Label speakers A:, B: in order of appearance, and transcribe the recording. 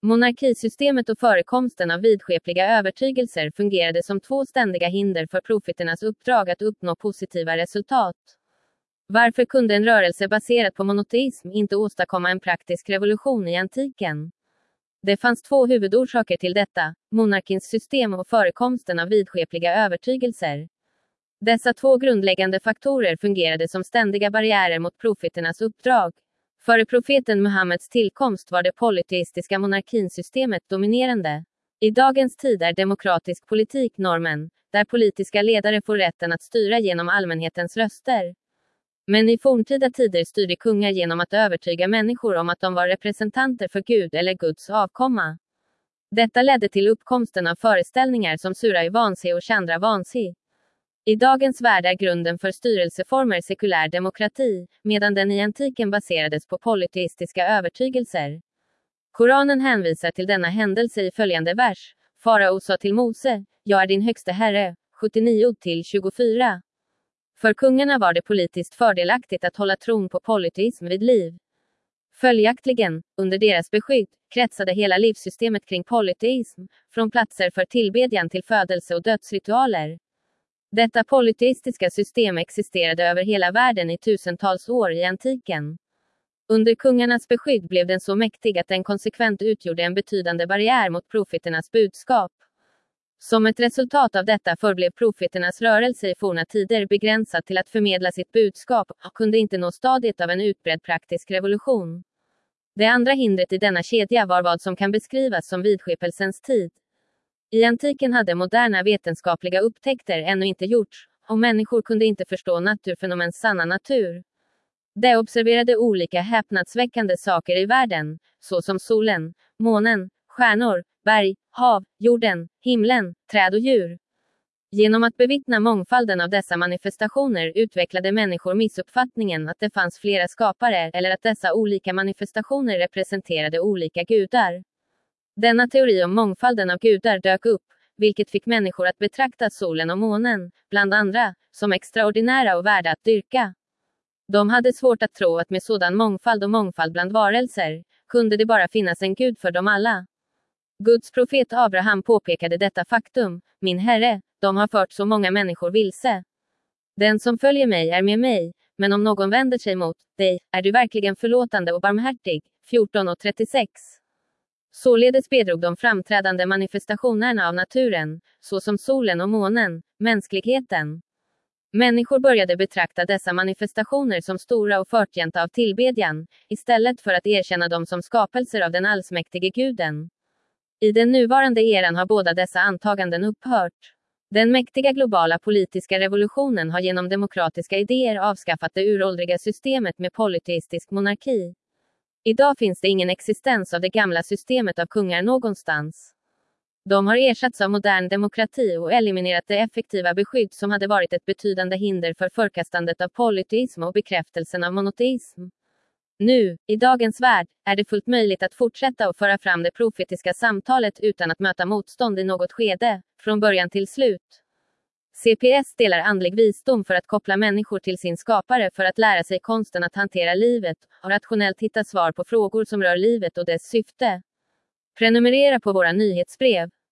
A: Monarkisystemet och förekomsten av vidskepliga övertygelser fungerade som två ständiga hinder för profeternas uppdrag att uppnå positiva resultat. Varför kunde en rörelse baserad på monoteism inte åstadkomma en praktisk revolution i antiken? Det fanns två huvudorsaker till detta: monarkins system och förekomsten av vidskepliga övertygelser. Dessa två grundläggande faktorer fungerade som ständiga barriärer mot profeternas uppdrag. Före profeten Muhammeds tillkomst var det polyteistiska monarkinsystemet dominerande. I dagens tid är demokratisk politik normen, där politiska ledare får rätten att styra genom allmänhetens röster. Men i forntida tider styrde kungar genom att övertyga människor om att de var representanter för Gud eller Guds avkomma. Detta ledde till uppkomsten av föreställningar som Surah Vansi och Chandra Vansi. I dagens värld är grunden för styrelseformer sekulär demokrati, medan den i antiken baserades på polyteistiska övertygelser. Koranen hänvisar till denna händelse i följande vers: Farao sa till Mose, jag är din högste herre, 79-24. För kungarna var det politiskt fördelaktigt att hålla tron på polyteism vid liv. Följaktligen, under deras beskydd, kretsade hela livssystemet kring polyteism, från platser för tillbedjan till födelse- och dödsritualer. Detta polyteistiska system existerade över hela världen i tusentals år i antiken. Under kungarnas beskydd blev den så mäktig att den konsekvent utgjorde en betydande barriär mot profeternas budskap. Som ett resultat av detta förblev profeternas rörelse i forna tider begränsad till att förmedla sitt budskap och kunde inte nå stadiet av en utbredd praktisk revolution. Det andra hindret i denna kedja var vad som kan beskrivas som vidskepelsens tid. I antiken hade moderna vetenskapliga upptäckter ännu inte gjorts, och människor kunde inte förstå naturfenomens sanna natur. De observerade olika häpnadsväckande saker i världen, såsom solen, månen, stjärnor, berg, hav, jorden, himlen, träd och djur. Genom att bevittna mångfalden av dessa manifestationer utvecklade människor missuppfattningen att det fanns flera skapare eller att dessa olika manifestationer representerade olika gudar. Denna teori om mångfalden av gudar dök upp, vilket fick människor att betrakta solen och månen, bland andra, som extraordinära och värda att dyrka. De hade svårt att tro att med sådan mångfald bland varelser, kunde det bara finnas en gud för dem alla. Guds profet Abraham påpekade detta faktum: min herre, de har fört så många människor vilse. Den som följer mig är med mig, men om någon vänder sig mot dig, är du verkligen förlåtande och barmhärtig. 14:36. Således bedrog de framträdande manifestationerna av naturen, såsom solen och månen, mänskligheten. Människor började betrakta dessa manifestationer som stora och förtjänta av tillbedjan, istället för att erkänna dem som skapelser av den allsmäktige guden. I den nuvarande eran har båda dessa antaganden upphört. Den mäktiga globala politiska revolutionen har genom demokratiska idéer avskaffat det uråldriga systemet med polyteistisk monarki. Idag finns det ingen existens av det gamla systemet av kungar någonstans. De har ersatts av modern demokrati och eliminerat det effektiva beskydd som hade varit ett betydande hinder för förkastandet av polyteism och bekräftelsen av monoteism. Nu, i dagens värld, är det fullt möjligt att fortsätta och föra fram det profetiska samtalet utan att möta motstånd i något skede, från början till slut. CPS delar andlig visdom för att koppla människor till sin skapare för att lära sig konsten att hantera livet, och rationellt hitta svar på frågor som rör livet och dess syfte. Prenumerera på våra nyhetsbrev.